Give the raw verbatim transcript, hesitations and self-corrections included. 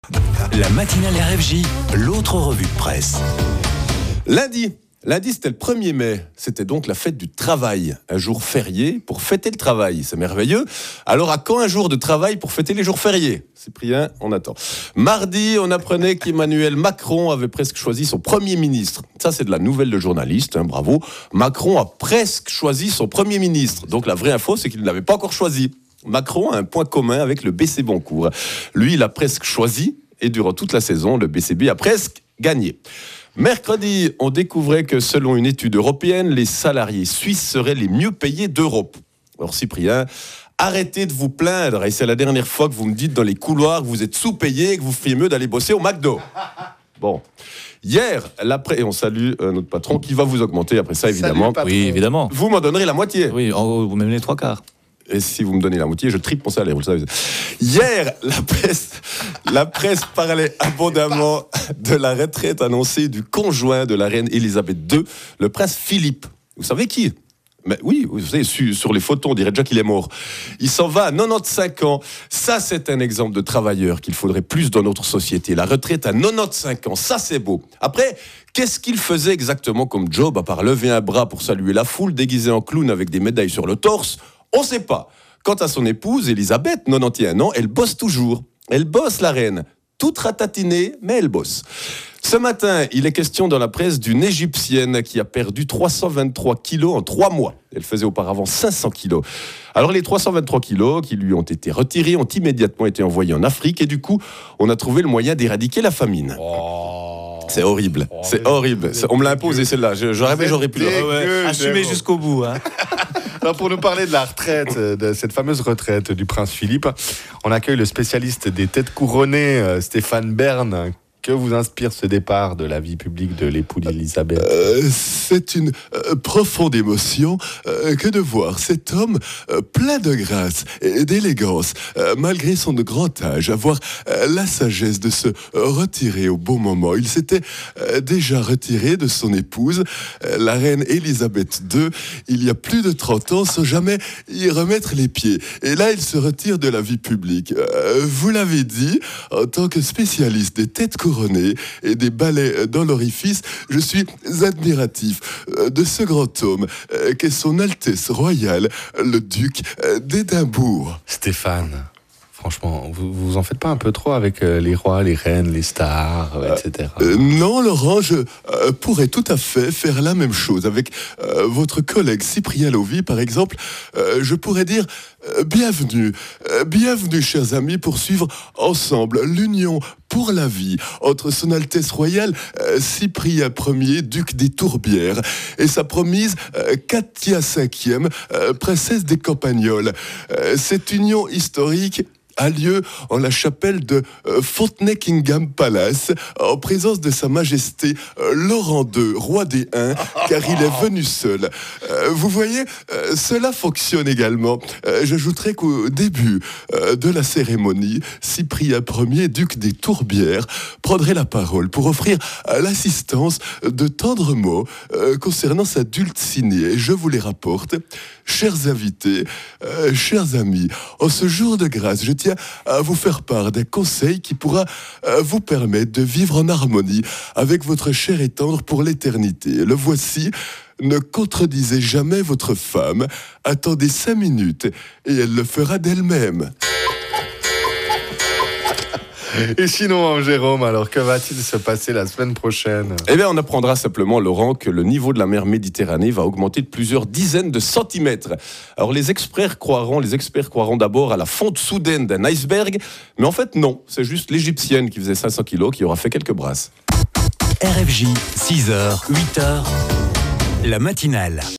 La matinale R F J, l'autre revue de presse. Lundi, lundi c'était le premier mai, c'était donc la fête du travail, un jour férié pour fêter le travail, c'est merveilleux. Alors à quand un jour de travail pour fêter les jours fériés ? Cyprien, on attend. Mardi, on apprenait qu'Emmanuel Macron avait presque choisi son Premier ministre. Ça c'est de la nouvelle de journaliste, hein, bravo. Macron a presque choisi son Premier ministre, donc la vraie info c'est qu'il ne l'avait pas encore choisi. Macron a un point commun avec le B C Boncourt. Lui, il a presque choisi et durant toute la saison, le B C B a presque gagné. Mercredi, on découvrait que selon une étude européenne, les salariés suisses seraient les mieux payés d'Europe. Alors Cyprien, arrêtez de vous plaindre et c'est la dernière fois que vous me dites dans les couloirs que vous êtes sous-payé et que vous feriez mieux d'aller bosser au McDo. Bon. Hier, l'après, et on salue euh, notre patron qui va vous augmenter après ça, évidemment. Salut, oui, évidemment. Vous m'en donnerez la moitié. Oui, en, vous même les trois quarts. Et si vous me donnez la moitié, je triple mon salaire, vous le savez. Hier, la presse, la presse parlait abondamment de la retraite annoncée du conjoint de la reine Elisabeth deux, le prince Philippe. Vous savez qui ? Mais oui, vous savez, sur les photos, on dirait déjà qu'il est mort. Il s'en va à quatre-vingt-quinze ans. Ça, c'est un exemple de travailleur qu'il faudrait plus dans notre société. La retraite à quatre-vingt-quinze ans, ça, c'est beau. Après, qu'est-ce qu'il faisait exactement comme job, à part lever un bras pour saluer la foule, déguisé en clown avec des médailles sur le torse ? On ne sait pas. Quant à son épouse, Elisabeth, quatre-vingt-onze ans, elle bosse toujours. Elle bosse, la reine. Toute ratatinée, mais elle bosse. Ce matin, il est question dans la presse d'une Égyptienne qui a perdu trois cent vingt-trois kilos en trois mois. Elle faisait auparavant cinq cents kilos. Alors les trois cent vingt-trois kilos qui lui ont été retirés ont immédiatement été envoyés en Afrique et du coup, on a trouvé le moyen d'éradiquer la famine. Oh. C'est horrible, oh, c'est horrible. C'est, on me l'a imposé celle-là, j'aurais aimé, j'aurais pu le faire. Ouais, assumer jusqu'au bout. Hein. Alors pour nous parler de la retraite, de cette fameuse retraite du prince Philippe, on accueille le spécialiste des têtes couronnées, Stéphane Bern. Que vous inspire ce départ de la vie publique de l'époux d'Elisabeth ? euh, C'est une euh, profonde émotion euh, que de voir cet homme euh, plein de grâce et d'élégance, euh, malgré son grand âge, avoir euh, la sagesse de se euh, retirer au bon moment. Il s'était euh, déjà retiré de son épouse, euh, la reine Elisabeth deux, il y a plus de trente ans, sans jamais y remettre les pieds. Et là, il se retire de la vie publique. Euh, vous l'avez dit, en tant que spécialiste des têtes couronnées, et des balais dans l'orifice, je suis admiratif de ce grand homme qu'est son Altesse royale, le duc d'Édimbourg. Stéphane, franchement, vous vous en faites pas un peu trop avec les rois, les reines, les stars, euh, et cetera. Euh, non, Laurent, je euh, pourrais tout à fait faire la même chose avec euh, votre collègue Cyprien Lovy, par exemple. Euh, je pourrais dire euh, bienvenue, euh, bienvenue, chers amis, pour suivre ensemble l'union pour la vie entre son Altesse royale euh, Cyprien Ier, duc des Tourbières, et sa promise euh, Katia cinquième, euh, princesse des Campagnols. Euh, cette union historique a lieu en la chapelle de euh, Fontenay-Kingham Palace, en présence de Sa Majesté euh, Laurent deux, roi des Huns, car il est venu seul. Euh, vous voyez, euh, cela fonctionne également. Euh, j'ajouterai qu'au début euh, de la cérémonie, Cyprien Ier, duc des Tourbières, prendrait la parole pour offrir à l'assistance de tendres mots euh, concernant sa dulcinée. Et je vous les rapporte. Chers invités, euh, chers amis, en ce jour de grâce, je tiens à vous faire part d'un conseil qui pourra euh, vous permettre de vivre en harmonie avec votre chair et tendre pour l'éternité. Le voici: ne contredisez jamais votre femme, attendez cinq minutes et elle le fera d'elle-même. Et sinon, Jérôme, alors que va-t-il se passer la semaine prochaine ? Eh bien, on apprendra simplement, Laurent, que le niveau de la mer Méditerranée va augmenter de plusieurs dizaines de centimètres. Alors, les experts croiront, les experts croiront d'abord à la fonte soudaine d'un iceberg, mais en fait, non. C'est juste l'Égyptienne qui faisait cinq cents kilos qui aura fait quelques brasses. R F J, six heures, huit heures, la matinale.